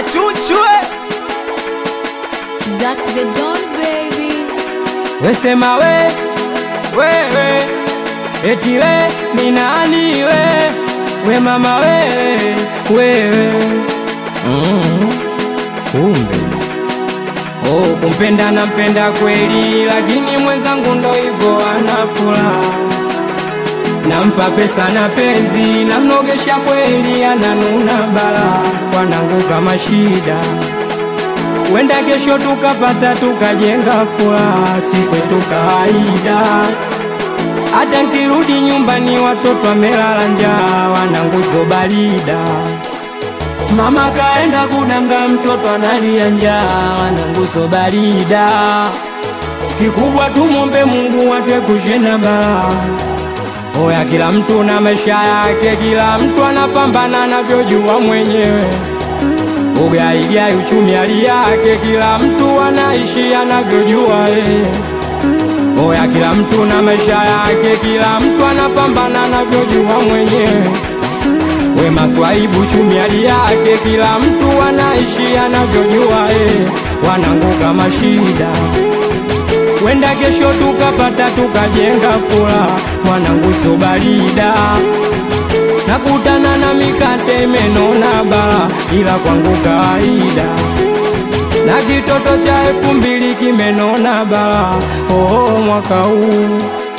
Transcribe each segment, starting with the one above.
Achuchwe Zack the Don baby. Wesema wewe eti ni nani we mama wewe kumbe kumpenda nampenda kweli, lakini mwenzangu ndo hivyo anafula. Nampa pesa na penzi, namnogesha kweli, ananuna bala. Wanangu kama shida, wenda kesho tukapata tukajenga furaha, si kwetu kawaida. Hata nkirudi nyumbani watoto wamelala njaa, wanangu so barida. Mama kaenda kudanga, mtoto analia njaa, wanangu so barida. Kikubwa tumombe Mungu atuepushe na balaa. Oya, kila mtu na maisha yake, kila mtu anapambana anavyojua mwenyewe. Ugaigai uchumi hali yake, kila mtu anaishi anavyojua Oya, kila mtu na maisha yake, kila mtu anapambana anavyojua mwenyewe. We maswaibu uchumi hali yake, kila mtu anaishi anavyojua Wanangu kama shida, wenda kesho tukapata tukajenga furaha, wanangu so barida. Nakutana na mikate imenona bala, ila kwangu kawaida. Na kitoto cha 2000 kimenona bala. Mwaka huu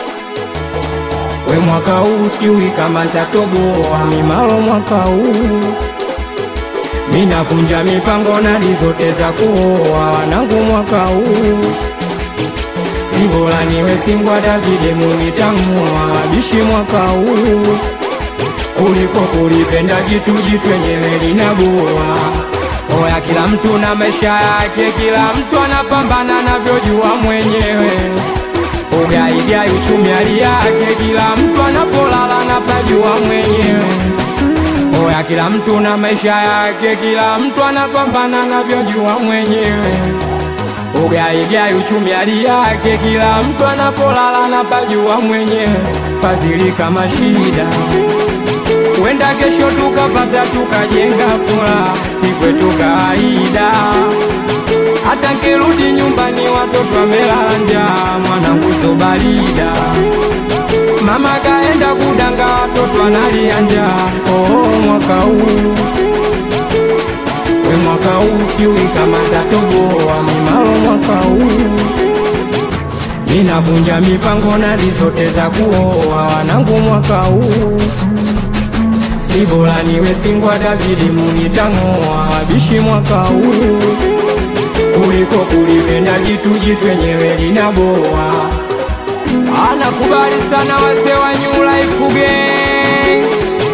we mwaka huu siwi kama nitatoboa mimalo. Mwaka huu minavunja mipango na zote za kuoa wanangu. Mwaka huu si bora niwe singwa Davide munitangua wabishi. Mwaka huu kuliko kulipenda jitu enyewe linaboa. Oya, kila mtu na maisha yake, kila mtu anapambana anavyojua mwenyewe. Ugaigai uchumi hali yake, kila mtu anapolala anapajua mwenyewe. Oya, kila mtu na maisha yake, kila mtu anapambana anavyojua mwenyewe. Ugaigai uchumi hali yake, kila mtu anapolala anapajua mwenyewe. Fadhili kama shida, wenda kesho tukapata tukajenga furaha, si kwetu kawaida. Hata nkirudi nyumbani watoto wamelala njaa, mwanangu so barida. Mama kaenda kudanga, watoto analia njaa. Mwaka huu we mwaka huu siwi kama nitatoboa mimalo. Mwaka huu minavunja mipango na zote za kuoa wanangu. Mwaka huu si bora niwe singwa Davide munitangua wabishi. Mwaka huu kuliko kulipenda jitu enyewe linaboa. Anakubali sana wase wa New Life Gang,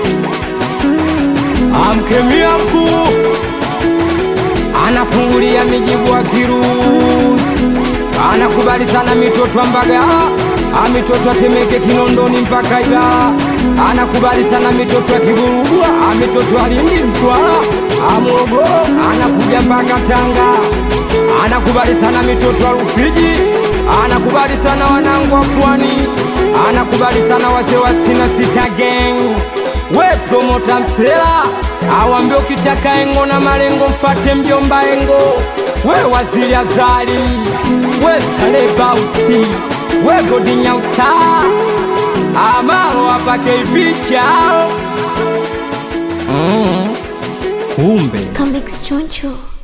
amkemia mkuu, anafungulia mijibu wa Kirusi. Anakubali sana mitoto Mbaga, mitoto Temeke, Kinondoni mpaka Ila. Anakubali sana mitoto ya Kiburugwa, mitoto Lindi, Mtwara, Morogoro, anakuja mpaka Tanga. Anakubali sana mitoto wa Rufiji, anakubali sana wanangu wa Pwani, anakubali sana wazee wa 66 Gang. We promota Msela, awambie ukitaka engo na malengo mfate mjomba engo. We waziri Azali, we Saleba Usi, we Godinya Usa, amalo wapake ipichao. Comeback Choncho.